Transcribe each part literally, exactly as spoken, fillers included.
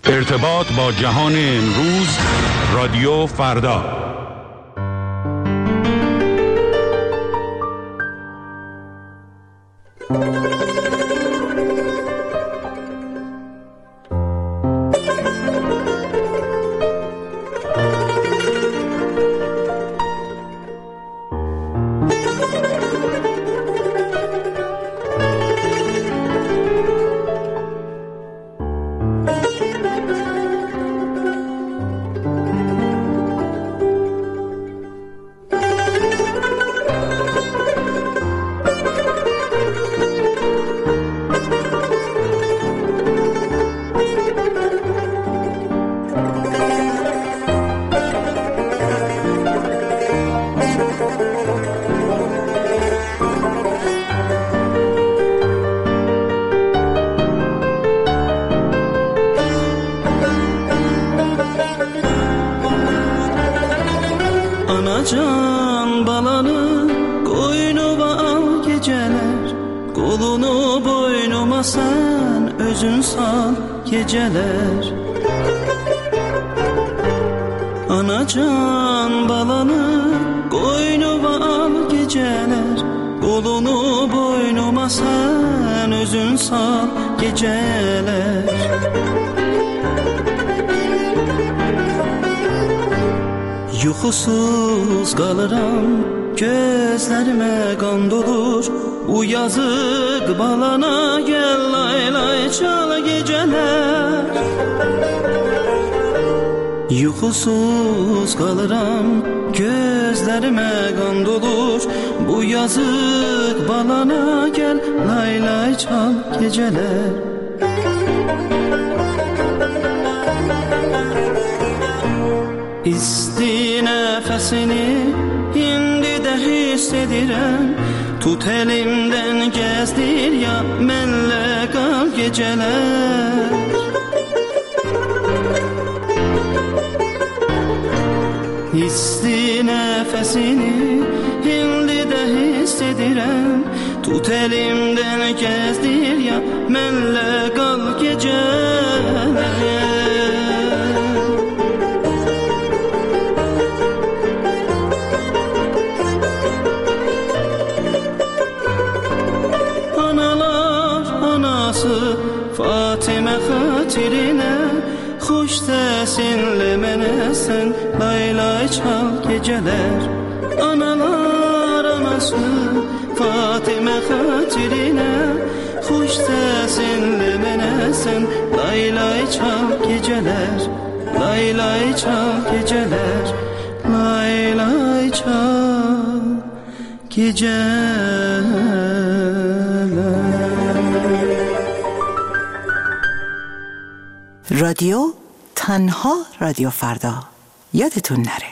ارتباط با جهان امروز، رادیو فردا. Anacan balanı koynuma al geceler, kolunu boynuma sen özün sal geceler. Anacan balanı koynuma al geceler, kolunu boynuma sen özün sal geceler. Yuxusuz qalıram, gözlərimə qan dolur. Bu yazıq balana gəl lay lay çal gecələr. Yuxusuz qalıram, gözlərimə qan dolur. Bu yazıq balana gəl lay lay çal gecələr. İsti nəfəsini indi də hiss edirəm. Tut elimdən gəzdir ya mənlə qal gecələr. İsti nəfəsini indi də hiss edirəm. Tut elimdən gəzdir ya mənlə qal gecələr. Fatimə xatirinə xoş səsinlə mənə sən lay lay çal gecələr. Analar anası Fatimə xatirinə xoş səsinlə mənə sən lay lay çal gecələr. Lay lay çal gecələr. Lay lay çal gecələr. رادیو تنها رادیو فردا، یادتون نره.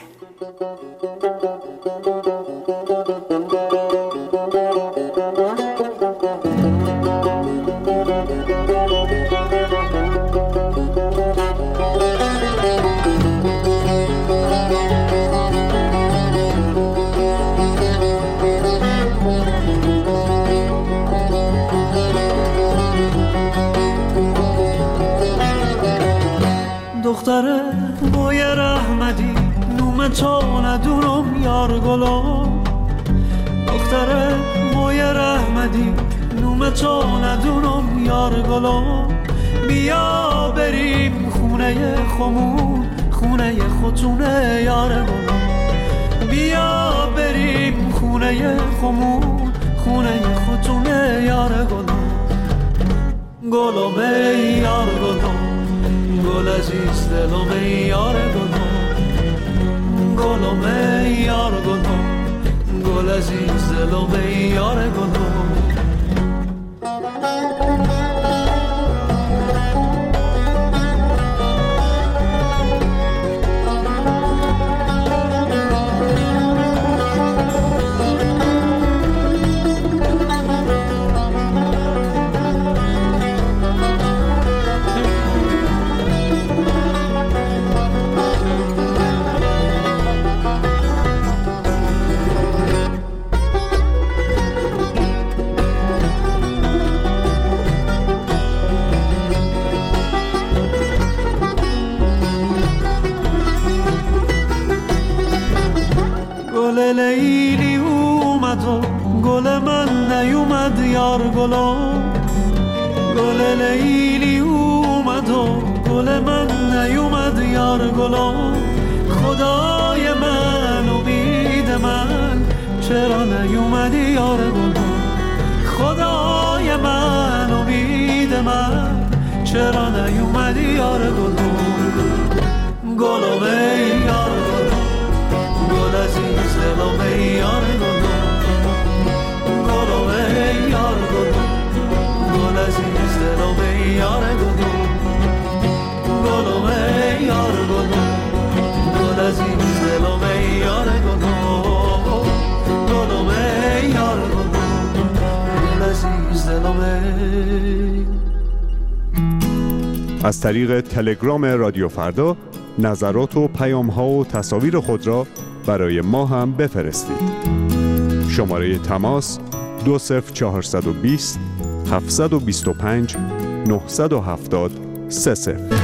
دختره بوی رحمتی نوم تو ندونم یار گلم. دختره بوی رحمتی نوم تو ندونم یار گلم. بیا بریم خونه خمون، خونه خودتونه یار گلم. بیا بریم خونه خمون، خونه خودتونه یار گلم. گلم ای یار گلم، گل عزیز دلم ای یار گلم. گلم ای یار گلم، گل عزیز دلم ای یار گلم. لیلی اومد و گل من نیومد یار گلم. خدای من امید من چرا نیومدی یار گلم. خدای من امید من چرا نیومدی یار گلم. گلم ای یار گلم، گل عزیز دلم ای یار گلم. گلم ای یار گلم، گل عزیز دلم ای یار گلم. گلم ای یار گلم، گل عزیز دلم ای یار گلم. گلم ای یار گلم، گل عزیز دلم ای. از طریق تلگرام رادیو فردا نظرات و پیام‌ها و تصاویر خود را برای ما هم بفرستید. شماره تماس دو صفر چهارصد و بیست هفتصد و بیست و پنج نهصد و هفتاد سه صفر.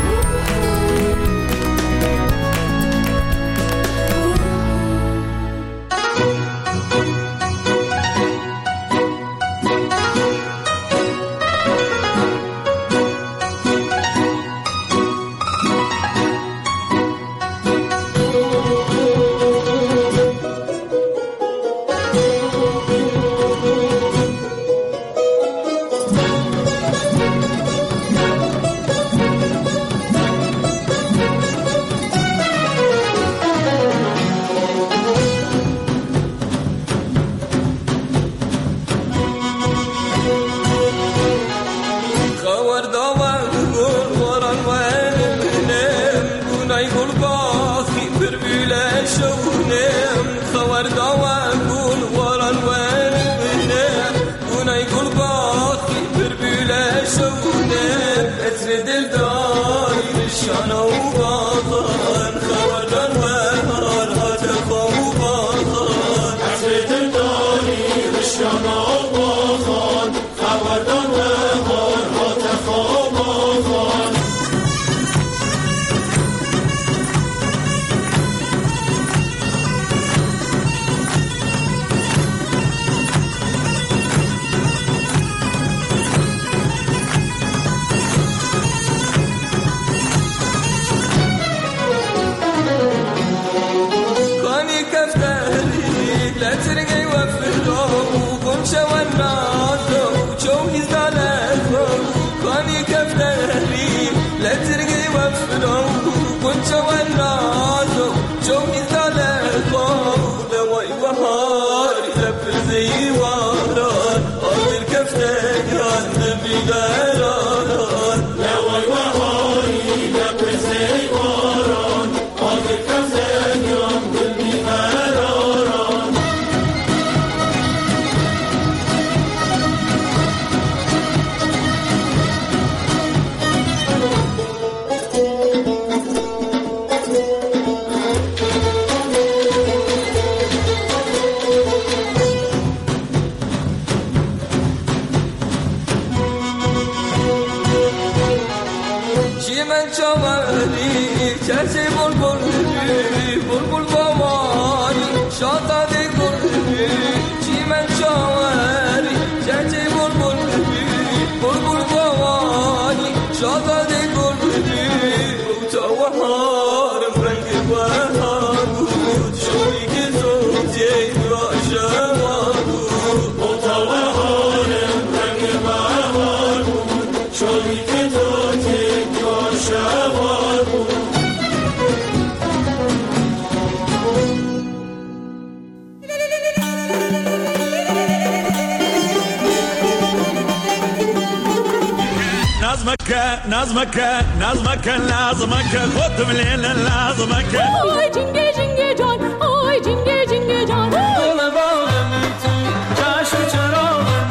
نظمك نظمك لازمك خد من الليل لازمك آی جنگه جنگه جان آی جنگه جنگه جان دل باغم تو چشم چراغم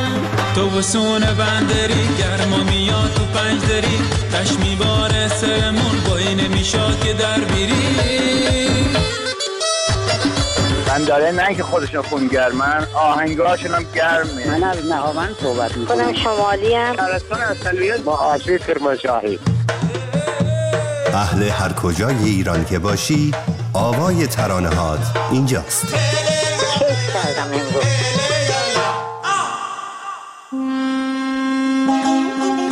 تو تو بسون بندری گرما میاد تو پنج دری تش میباره سرمون بایی نمیشاد که در بیری من داره نه که خودشون خونگرمن آهنگاشون هم گرمه. من از نهاوند صحبت میکنم. خودم شمالی ام. شهرستان اصلیت با آسیب کرمانشاهی. اهل هر کجای ایران که باشی آوای ترانه هات اینجاست. کیف کردم امروز.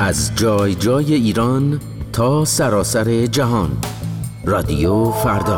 از جای جای ایران تا سراسر جهان. رادیو فردا.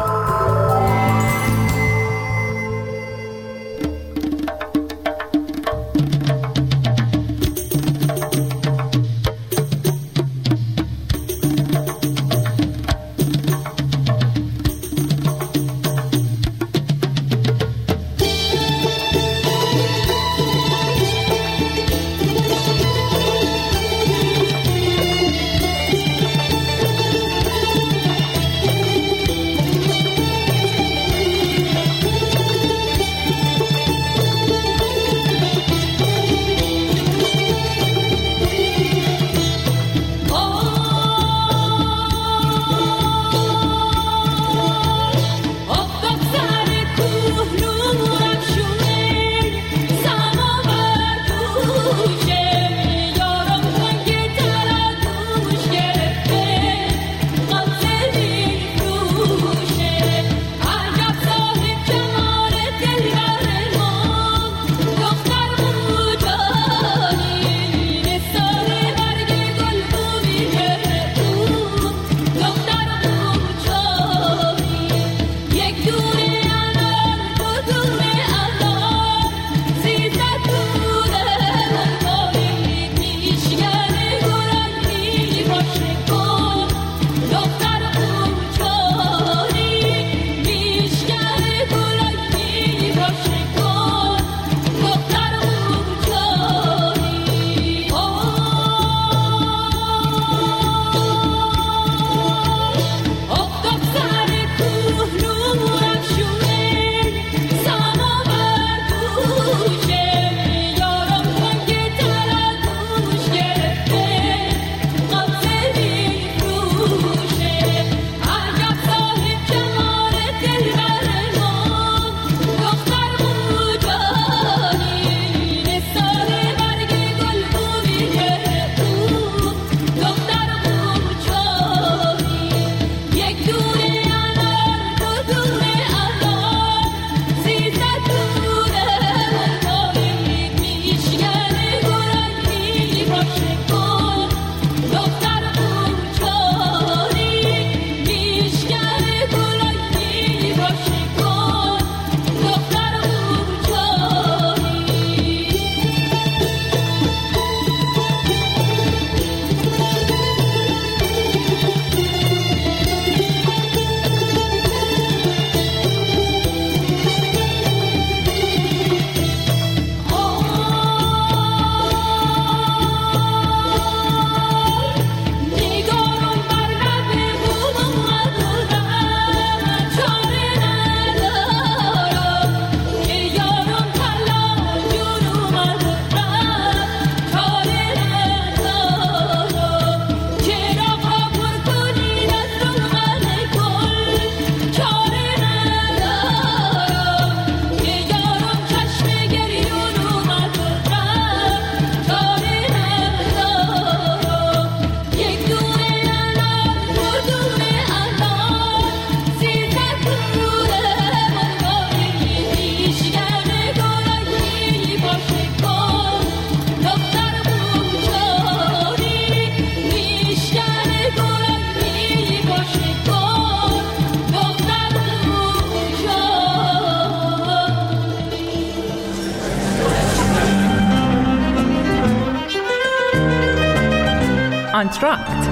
آنتراکت.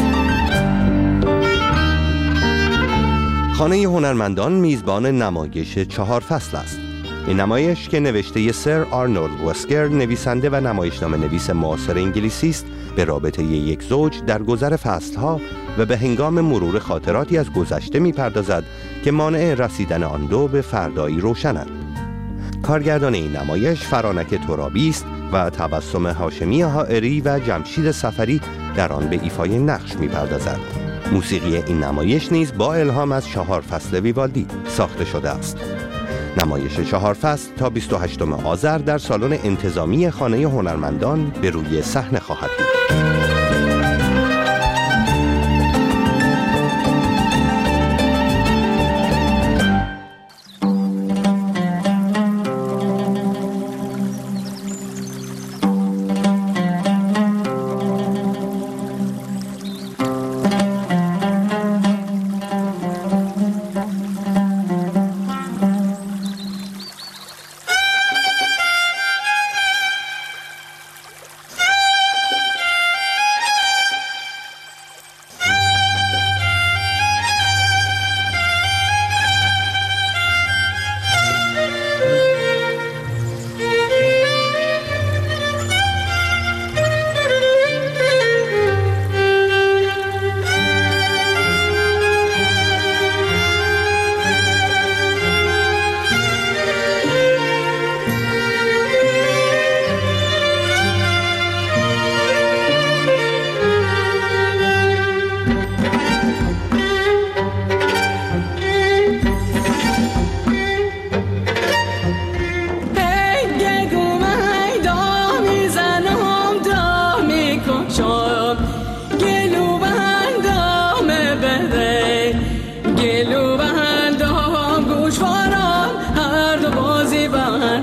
خانه هنرمندان میزبان نمایش چهار فصل است. این نمایش که نوشته سر آرنولد وسکر، نویسنده و نمایشنامه نویس معاصر انگلیسی است، به رابطه یک زوج در گذر فصلها و به هنگام مرور خاطراتی از گذشته می‌پردازد که مانع رسیدن آن دو به فردایی روشنند. کارگردان این نمایش فرانک ترابی است و تبسم هاشمی حائری و جمشید سفری در آن به ایفای نقش می‌پردازد. موسیقی این نمایش نیز با الهام از چهار فصل ویوالدی ساخته شده است. نمایش چهار فصل تا بیست و هشتم آذر در سالن انتظامی خانه هنرمندان به روی صحنه خواهد بود.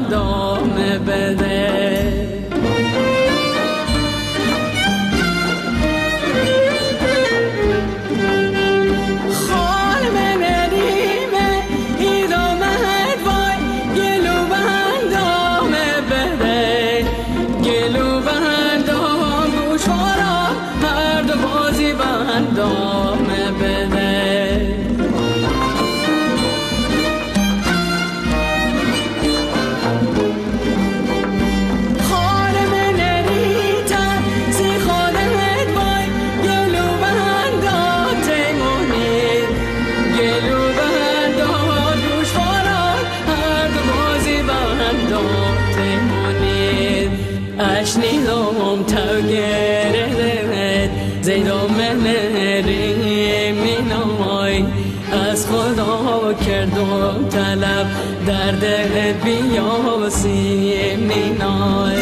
ادامه بده. اشنیدم تو گرد زیدم نری مینای از خدا کردم طلب در دل بیا سی مینای.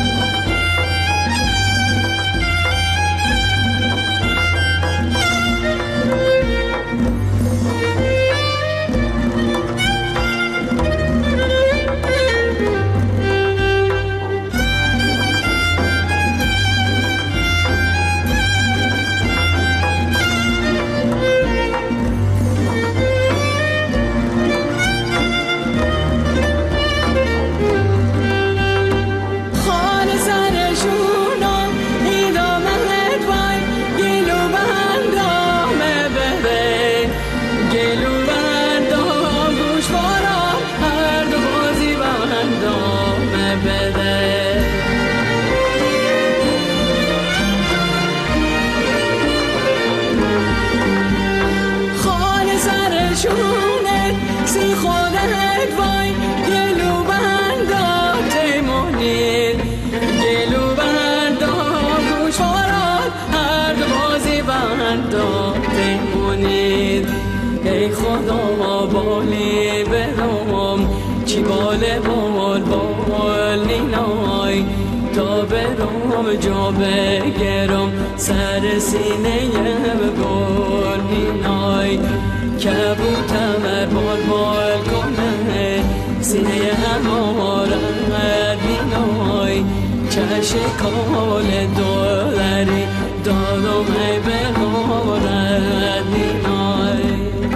ای خدا بالی برام چی باله بال بال نینای تا برام جا بگرم سر سینه بگل نینای کبوتر بال بال کنه سینه همارم نینای چش کال دولری دادم ای بگارد نینای.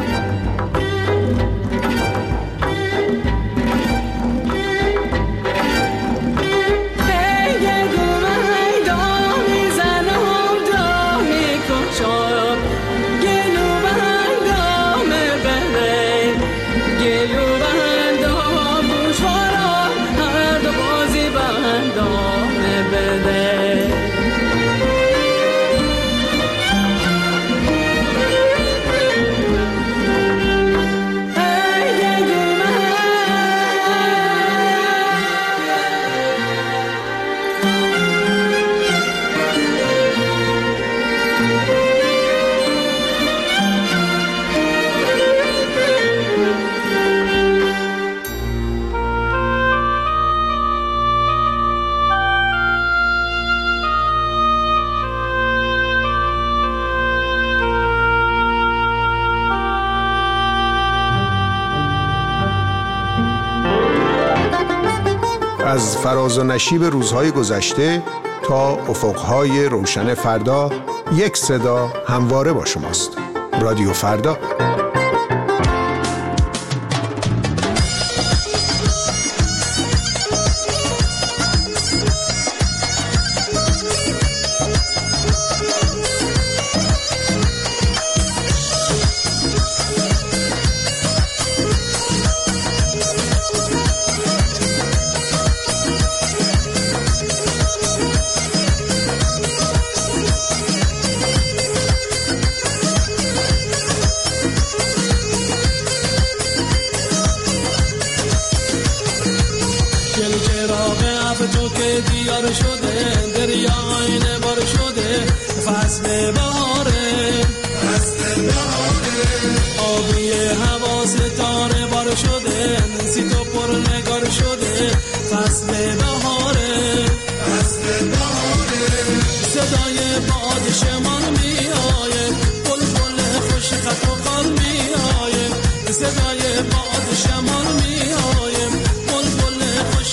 از فراز و نشیب روزهای گذشته تا افقهای روشن فردا یک صدا همواره با شماست. رادیو فردا. دیار شده دریا آینه بار شده فصل بهاره فصل بهاره آبی هوا ستاره بار شده سی تو پر نگار شده فصل بهاره فصل بهاره صدای باد شمال میآید بلبل خوش خط و خال میآید صدای باد شمال میآید بلبل خوش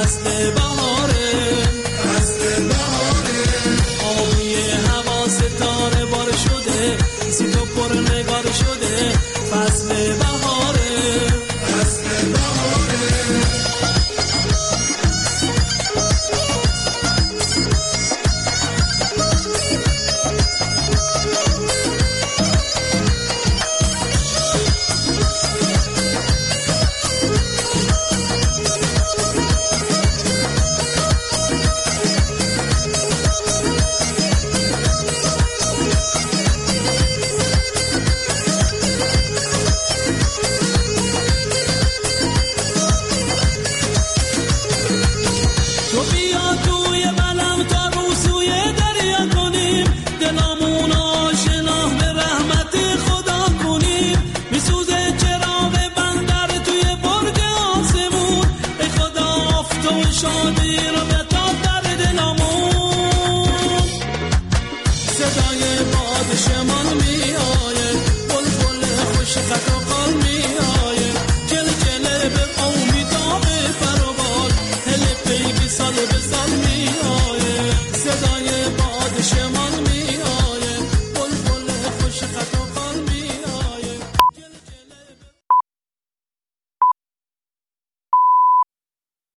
فصل بهاره فصل بهاره آبی هوا ستاره بار شده سی تو پر نگار شده فصل بهاره فصل بهاره شادی رو